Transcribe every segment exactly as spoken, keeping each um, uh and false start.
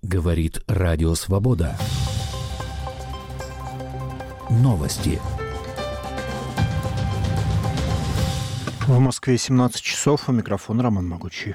Говорит Радио Свобода. Новости. В Москве семнадцать часов, у микрофона Роман Могучий.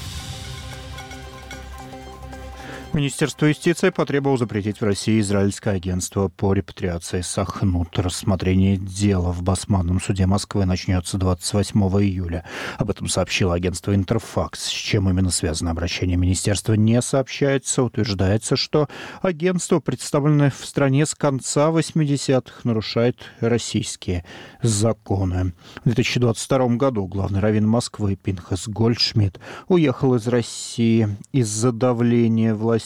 Министерство юстиции потребовало запретить в России израильское агентство по репатриации Сахнут. Рассмотрение дела в Басманном суде Москвы начнется двадцать восьмого июля. Об этом сообщило агентство «Интерфакс». С чем именно связано обращение министерства, не сообщается. Утверждается, что агентство, представленное в стране с конца восьмидесятых, нарушает российские законы. В две тысячи двадцать втором году главный раввин Москвы Пинхас Гольдшмидт уехал из России из-за давления властей.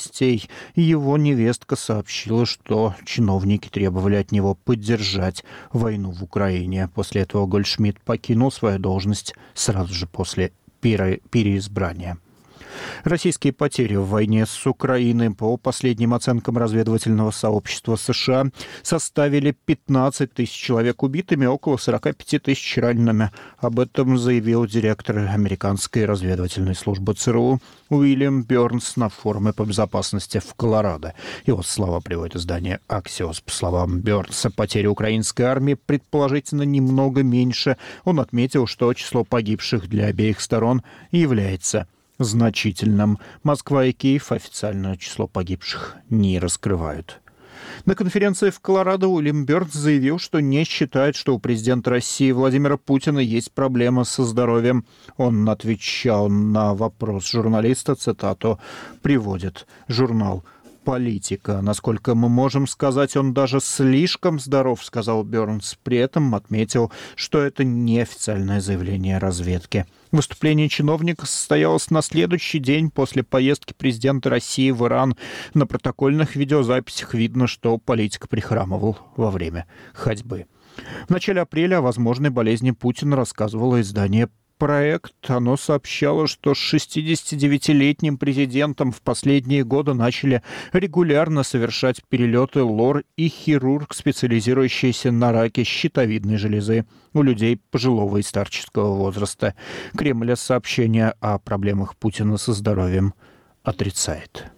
Его невестка сообщила, что чиновники требовали от него поддержать войну в Украине. После этого Гольдшмидт покинул свою должность сразу же после пере- переизбрания. Российские потери в войне с Украиной, по последним оценкам разведывательного сообщества США, составили пятнадцать тысяч человек убитыми, около сорок пять тысяч ранеными. Об этом заявил директор американской разведывательной службы ЦРУ Уильям Бёрнс на форуме по безопасности в Колорадо. Его слова приводит издание Axios. По словам Бёрнса, потери украинской армии предположительно немного меньше. Он отметил, что число погибших для обеих сторон является значительным. Москва и Киев официально число погибших не раскрывают. На конференции в Колорадо Уильям Бёрнс заявил, что не считает, что у президента России Владимира Путина есть проблемы со здоровьем. Он отвечал на вопрос журналиста, цитату приводит журнал «Политика». Насколько мы можем сказать, он даже слишком здоров, сказал Бёрнс. При этом отметил, что это неофициальное заявление разведки. Выступление чиновника состоялось на следующий день после поездки президента России в Иран. На протокольных видеозаписях видно, что политик прихрамывал во время ходьбы. В начале апреля о возможной болезни Путина рассказывало издание «Проект». Оно сообщало, что с шестидесятидевятилетним президентом в последние годы начали регулярно совершать перелеты лор и хирург, специализирующийся на раке щитовидной железы у людей пожилого и старческого возраста. Кремль сообщение о проблемах Путина со здоровьем отрицает.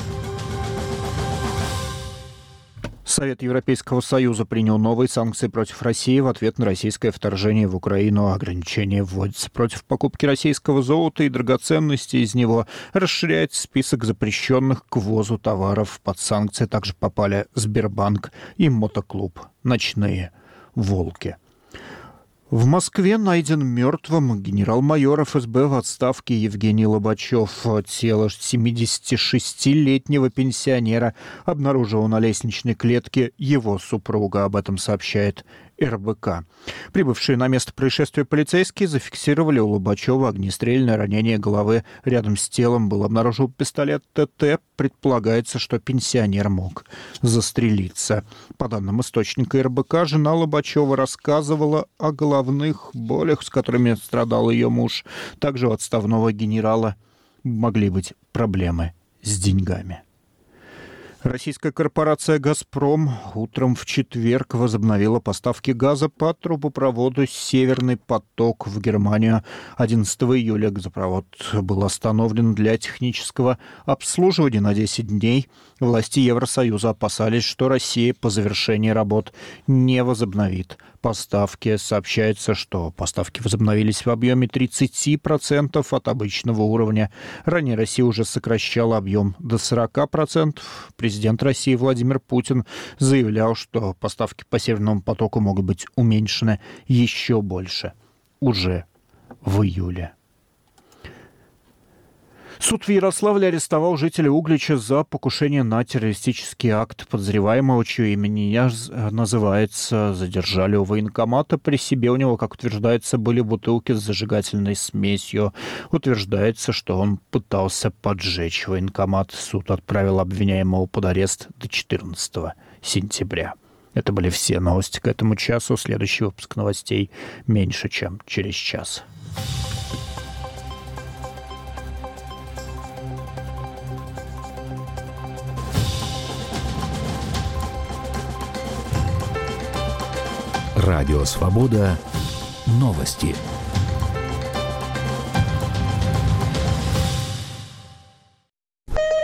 Совет Европейского Союза принял новые санкции против России в ответ на российское вторжение в Украину. Ограничения вводятся против покупки российского золота и драгоценностей из него. Расширяется список запрещенных к ввозу товаров. Под санкции также попали Сбербанк и мотоклуб «Ночные волки». В Москве найден мертвым генерал-майор эф эс бэ в отставке Евгений Лобачев. Тело семидесятишестилетнего пенсионера обнаружила на лестничной клетке его супруга. Об этом сообщает эр бэ ка. Прибывшие на место происшествия полицейские зафиксировали у Лобачева огнестрельное ранение головы. Рядом с телом был обнаружен пистолет тэ тэ. Предполагается, что пенсионер мог застрелиться. По данным источника эр бэ ка, жена Лобачева рассказывала о головных болях, с которыми страдал ее муж. Также у отставного генерала могли быть проблемы с деньгами. Российская корпорация «Газпром» утром в четверг возобновила поставки газа по трубопроводу «Северный поток» в Германию. одиннадцатого июля газопровод был остановлен для технического обслуживания на десять дней. Власти Евросоюза опасались, что Россия по завершении работ не возобновит поставки. Сообщается, что поставки возобновились в объеме тридцать процентов от обычного уровня. Ранее Россия уже сокращала объем до сорок процентов. Президент России Владимир Путин заявлял, что поставки по Северному потоку могут быть уменьшены еще больше уже в июле. Суд в Ярославле арестовал жителя Углича за покушение на террористический акт. Подозреваемого, чье имя не называется, задержали у военкомата. При себе у него, как утверждается, были бутылки с зажигательной смесью. Утверждается, что он пытался поджечь военкомат. Суд отправил обвиняемого под арест до четырнадцатого сентября. Это были все новости к этому часу. Следующий выпуск новостей меньше, чем через час. Радио Свобода. Новости.